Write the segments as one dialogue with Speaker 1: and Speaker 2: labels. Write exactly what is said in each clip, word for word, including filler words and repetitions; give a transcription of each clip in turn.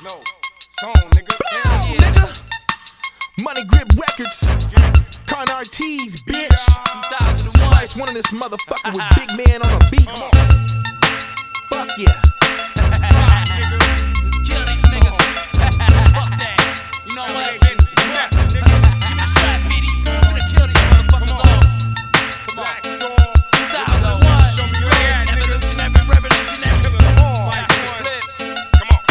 Speaker 1: No, song, nigga.
Speaker 2: Yeah, yeah, nigga. Money Grip Records.
Speaker 1: Yeah.
Speaker 2: Con R Ts, bitch.
Speaker 1: Slice
Speaker 2: one of this motherfucker with Big Man on the beats. Fuck yeah.
Speaker 1: Let's
Speaker 2: kill these niggas. Fuck that. You know what? Give me the strap, P D. We gonna kill these motherfuckers all. Come on. two thousand one. Evolutionary, revolutionary.
Speaker 1: Come on. Come on.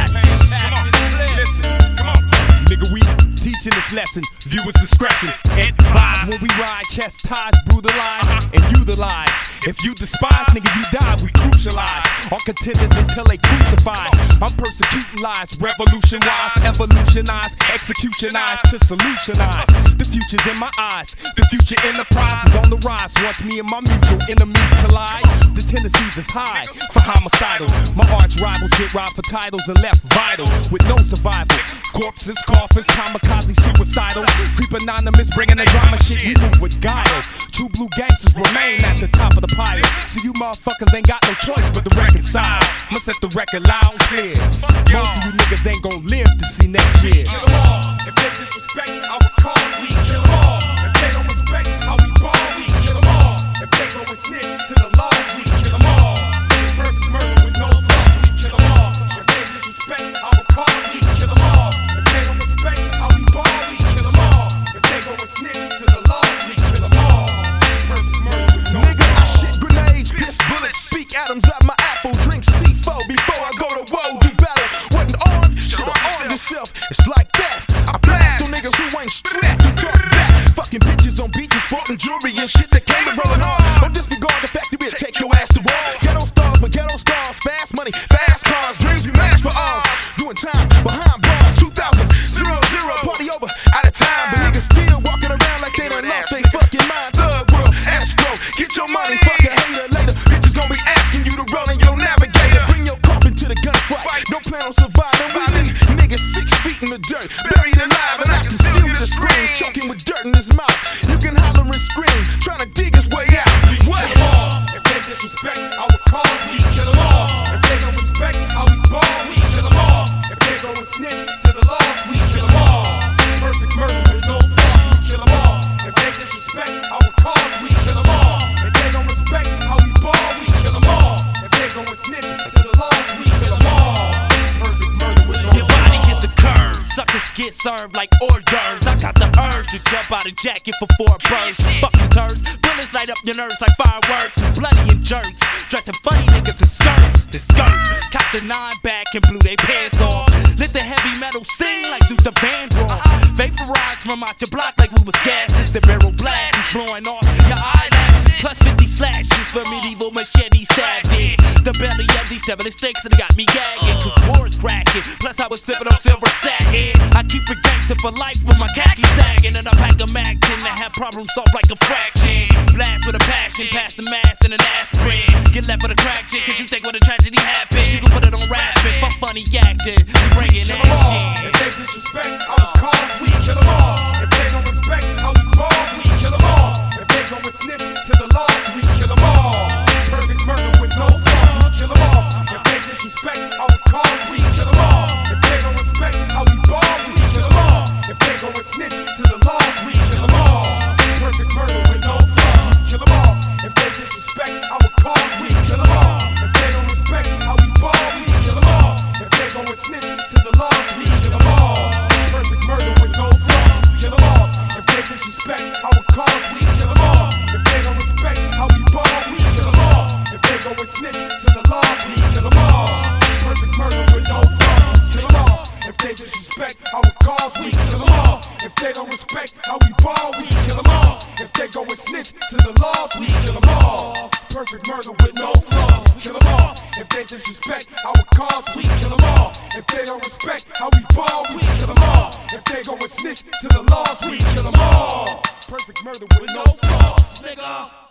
Speaker 1: Listen. Come on.
Speaker 3: Nigga, we teaching this lesson. Viewers' discretion. Advise when we ride, chastise, brutalize, and utilize. If you despise, nigga, you die, we crucialize. All contenders until they crucify. I'm persecuting lies, revolution-wise, evolutionize, executionize to solutionize. The future's in my eyes, the future enterprise is on the rise. Once me and my mutual enemies collide, the tendencies is high for homicidal. My arch rivals get robbed for titles and left vital with no survival. Corpses, coffins, kamikaze, suicidal. Creep anonymous, bringing the drama shit. We move with guile. True blue gangsters remain at the top of the pile. So you motherfuckers ain't got no choice but to reconcile. I'ma set the record loud and clear. Most of you niggas ain't gon' live to see next year.
Speaker 1: Kill them all. If they disrespect our cause, we kill them all. If they don't respect how we ball, we kill them all. If they go and snitch to the laws, we kill them all. If perfect murder with no flaws, we kill them all. If they disrespect our cause, we kill them all. If they don't respect how we ball, we kill them all. If they go and snitch to the laws, we kill them all. Perfect murder with no
Speaker 2: Nigga, I
Speaker 1: flaws.
Speaker 2: shit grenades, piss bullets, speak atoms out my apple, drink C four before I go to war, do battle. Wasn't armed, should've armed yourself. It's like that. I blast on niggas who ain't strapped to talk back. Fucking bitches on beaches, sporting jewelry and shit that came with rolling hard. Don't disregard the fact that we'll take your ass to war. Ghetto stars, but ghetto stars, fast money, fast cars, dreams we match for ours. Doing time behind bars, two thousand, zero, zero, party over, out of time. But niggas still walking around like they done lost they fucking mind. Thug world, escrow, get your money, fuck a hater later. Bitches gon' be asking you to roll in your navigator. Bring your coffin to the gunfight, don't plan on surviving. We leave niggas six feet in the dirt, buried alive, and I can still hear the scream, choking with dirt in his mouth. You can holler and scream, trying to dig his way out. What?
Speaker 1: Kill them all. If they disrespect our cause, we kill them all. If they don't respect how we ball, we kill them all. If they go and snitch to the laws, we kill them all. Perfect murder with no flaws, we kill them all. If they disrespect our cause, we kill them all. If they don't respect how we ball, we kill them all. If they go and snitch to the laws, we kill them all. Perfect murder with no
Speaker 3: Your body hit
Speaker 1: flaws.
Speaker 3: the curve, suckers get served like hors d'oeuvres. I got the urge to jump out a jacket for four birds. Fucking turds, bullets light up your nerves like fireworks. Bloody and jerks, dressing funny niggas in skirts. The skirt, cop the nine back and blew they pants off. Let the heavy metal sing like Luther Vandross. Vaporize from out your block like we was gases. The barrel blast is blowing off your eyelashes. Plus fifty slashes for medieval machete stabbing. The belly of these devilish snakes and it got me gagging. Cause war's cracking, plus I was sipping on silver satin. I keep it gangster for life with my khaki sagging. And I pack a Mac ten to have problems solved like a fraction. Blast with a passion, pass the mass and an aspirin. Get left with a crack shit, cause you think when a tragedy happened, you can put it on rapping, fuck funny acting, we bringing
Speaker 1: Kill them all.
Speaker 3: action.
Speaker 1: If they disrespect our cause, we kill them all. If they don't respect how we ball, we kill them all. If they go and snitch to the laws, we kill them all. Perfect murder with no flaws, we kill them all. If they disrespect our cause, we kill them all. If they don't respect how we ball, we kill them all. If they go and snitch to the laws, we kill them all. Perfect murder with no flaws, we kill them all. If they disrespect our cause, we kill them all. If they don't respect how we ball, we kill them all. If they go and snitch to the laws, we kill them all. Perfect murder with no flaws, we kill them all. If they disrespect our cause, we kill them all. If they don't respect how we ball, we kill them all. If they go and snitch to the laws, we kill them all. Perfect murder with no flaws, we kill them all. If they disrespect our cause, we kill them all. If they don't respect how we ball, we kill them all. If they go and snitch to the laws, we kill them all. Perfect murder with no flaws, we kill them all. If they disrespect our cause, we kill them all. If they don't respect how we ball, we kill them all. If they go and snitch to the laws, we kill them all. Perfect murder with no flaws, nigga.